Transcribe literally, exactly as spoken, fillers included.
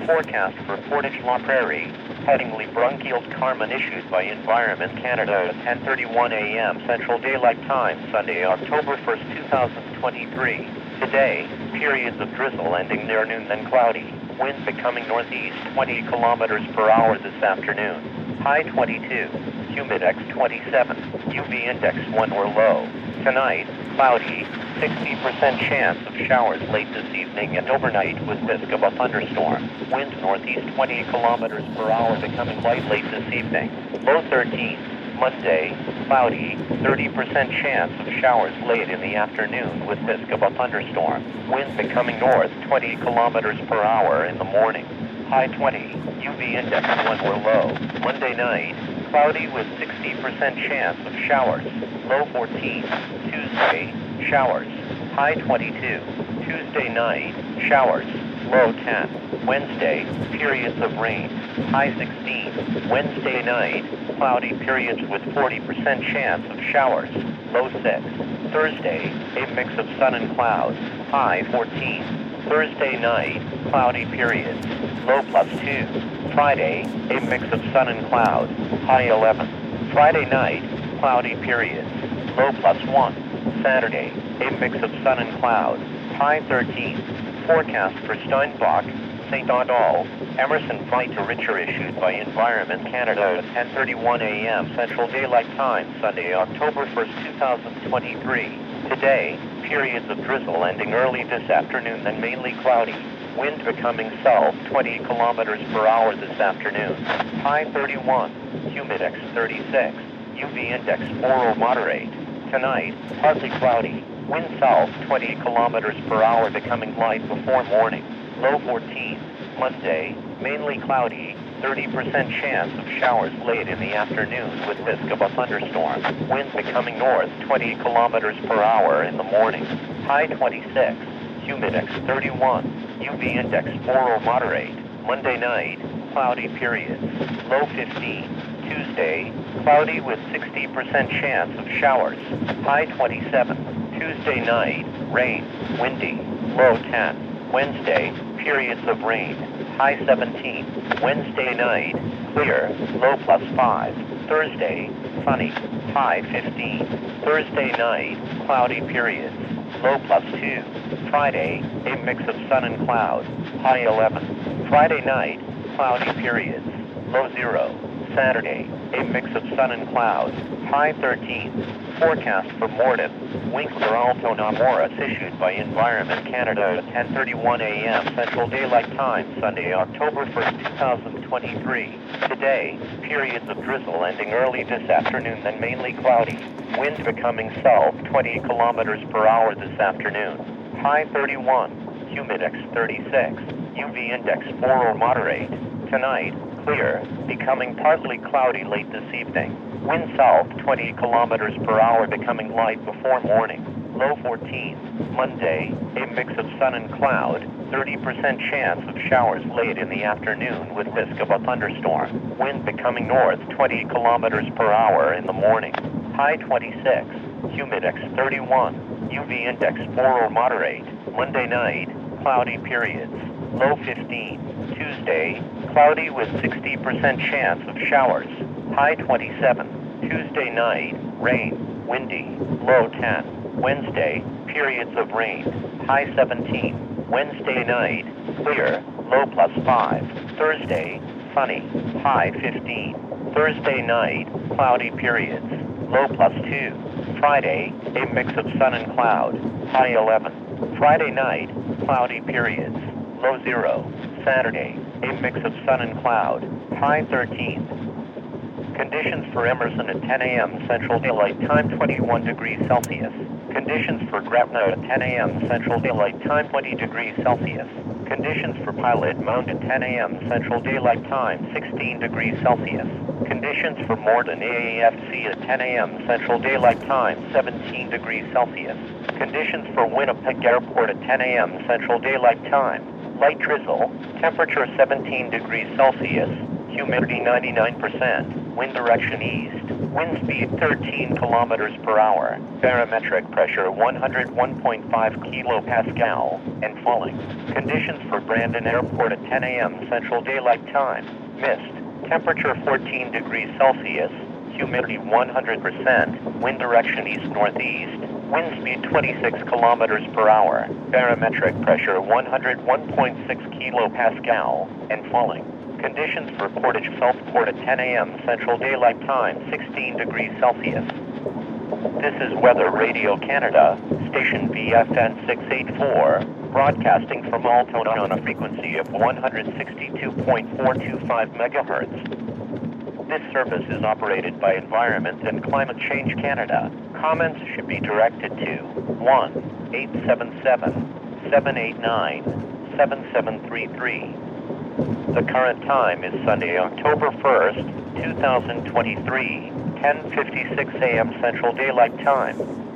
Forecast for Portage-La Prairie, headingly Brunkeeld Carmen issued by Environment Canada at ten thirty-one a m Central Daylight Time, Sunday, October first, two thousand twenty-three. Today, periods of drizzle ending near noon, then cloudy. Wind becoming northeast twenty kilometers per hour this afternoon. High twenty-two. Humidex twenty-seven. U V index one or low. Tonight, cloudy, sixty percent chance of showers late this evening and overnight with risk of a thunderstorm. Wind northeast twenty kilometers per hour becoming light late this evening. Low thirteen. Monday, cloudy, thirty percent chance of showers late in the afternoon with risk of a thunderstorm. Wind becoming north twenty kilometers per hour in the morning. High twenty. U V index one or low. Monday night, cloudy with sixty percent chance of showers. Low fourteen. Tuesday, showers. High twenty-two. Tuesday night, showers. Low ten. Wednesday, periods of rain. High sixteen. Wednesday night, cloudy periods with forty percent chance of showers. Low six. Thursday, a mix of sun and clouds. High fourteen. Thursday night, cloudy periods. Low plus two. Friday, a mix of sun and clouds. High eleven. Friday night, cloudy periods. Low plus one. Saturday, a mix of sun and clouds. High thirteen. Forecast for Steinbach, Saint Audal, Emerson Vita Richer issued by Environment Canada at ten thirty-one a m Central Daylight Time, Sunday, October first, two thousand twenty-three. Today, periods of drizzle ending early this afternoon, then mainly cloudy. Wind becoming south twenty kilometers per hour this afternoon. High thirty-one. Humidex thirty-six. U V index four or moderate. Tonight, partly cloudy. Wind south twenty kilometers per hour becoming light before morning. Low fourteen. Monday, mainly cloudy, thirty percent chance of showers late in the afternoon with risk of a thunderstorm. Wind becoming north twenty kilometers per hour in the morning. High twenty-six. Humidex thirty-one. U V index four or moderate. Monday night, cloudy periods. Low fifteen. Tuesday, cloudy with sixty percent chance of showers. High twenty-seven. Tuesday night, rain, windy. Low ten. Wednesday, periods of rain. High seventeen. Wednesday night, clear. Low plus five. Thursday, sunny. High fifteen. Thursday night, cloudy periods. Low plus two. Friday, a mix of sun and clouds. High eleven. Friday night, cloudy periods. Low zero. Saturday, a mix of sun and clouds. High thirteen. Forecast for Morden, Winkler Alto Namoras issued by Environment Canada at ten thirty-one a m Central Daylight Time, Sunday, October first, two thousand twenty-three. Today, periods of drizzle ending early this afternoon, then mainly cloudy. Wind becoming south twenty kilometers per hour this afternoon. High thirty-one. Humidex thirty-six. U V index four or moderate. Tonight, clear, becoming partly cloudy late this evening. Wind south twenty kilometers per hour becoming light before morning. Low fourteen. Monday, a mix of sun and cloud, thirty percent chance of showers late in the afternoon with risk of a thunderstorm. Wind becoming north twenty kilometers per hour in the morning. High twenty-six. Humidex thirty-one. U V index four or moderate. Monday night, cloudy periods. Low fifteen. Tuesday, cloudy with sixty percent chance of showers. High twenty-seven. Tuesday night, rain, windy. Low ten. Wednesday, periods of rain. High seventeen. Wednesday night, clear. Low plus five. Thursday, sunny. High fifteen. Thursday night, cloudy periods. Low plus two. Friday, a mix of sun and cloud. High eleven. Friday night, cloudy periods. Low zero. Saturday, a mix of sun and cloud. High thirteen. Conditions for Emerson at ten a m Central Daylight Time, twenty-one degrees Celsius. Conditions for Gretna at ten a m Central Daylight Time, twenty degrees Celsius. Conditions for Pilot Mound at ten a m Central Daylight Time, sixteen degrees Celsius. Conditions for Morden A A F C at ten a m Central Daylight Time, seventeen degrees Celsius. Conditions for Winnipeg Airport at ten a m Central Daylight Time. Light drizzle, temperature seventeen degrees Celsius, humidity ninety-nine percent, wind direction east, wind speed thirteen kilometers per hour, barometric pressure one hundred one point five kilopascal, and falling. Conditions for Brandon Airport at ten a m Central Daylight Time. Mist. Temperature fourteen degrees Celsius. Humidity one hundred percent. Wind direction east-northeast. Wind speed twenty-six kilometers per hour. Barometric pressure one hundred one point six kilopascal. And falling. Conditions for Portage Southport at ten a m Central Daylight Time. sixteen degrees Celsius. This is Weather Radio Canada, station B F N six eighty-four, broadcasting from Altona on a frequency of one hundred sixty-two point four two five megahertz. This service is operated by Environment and Climate Change Canada. Comments should be directed to one eight seven seven, seven eight nine, seven seven three three. The current time is Sunday, October first, two thousand twenty-three, ten fifty-six a m Central Daylight Time.